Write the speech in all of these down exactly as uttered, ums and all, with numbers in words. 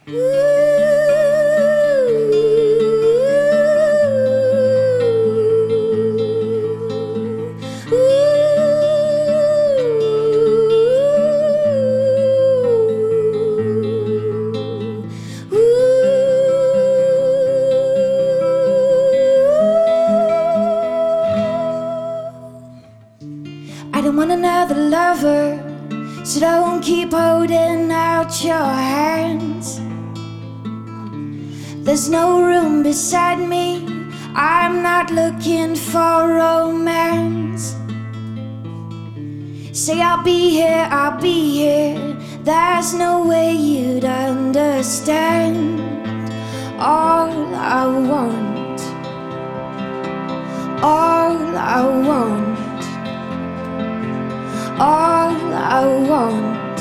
I don't want another lover, so don't keep holding out your hands. There's no room beside me, I'm not looking for romance. Say I'll be here, I'll be here, there's no way you'd understand. All I want, all I want, all I want,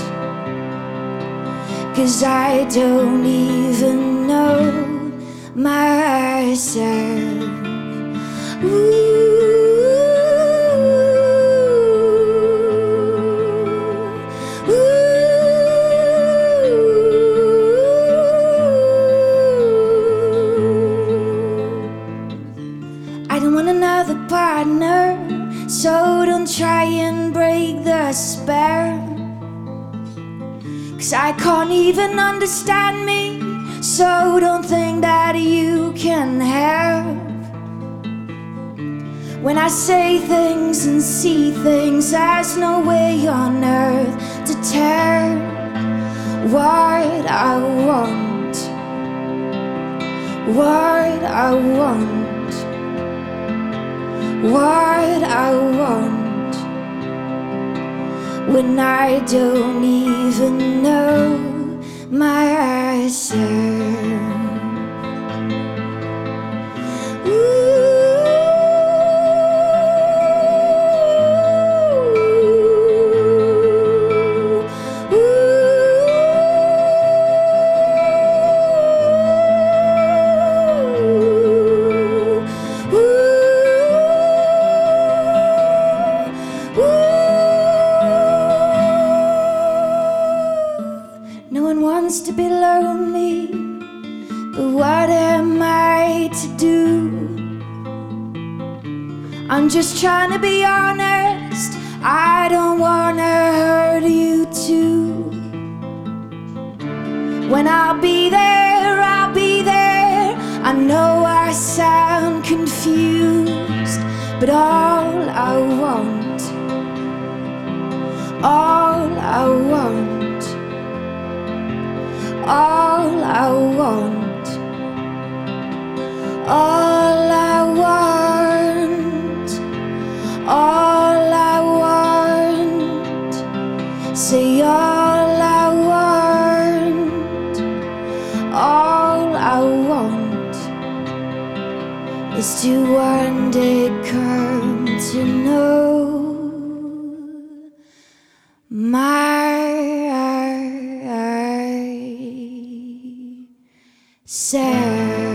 'cause I don't even know myself. Ooh. I don't want another partner, so don't try and break the spell, 'cause I can't even understand me, so don't think that you can help. When I say things and see things, there's no way on earth to tell what I want, what I want, what I want, when I don't even know myself. No one wants to be lonely, but what am I to do? I'm just trying to be honest, I don't wanna hurt you too. When I'll be there, I'll be there, I know I sound confused, but all I want, all I want, all I want, all I want, all I want, say all I want, all I want is to one day come to know myself.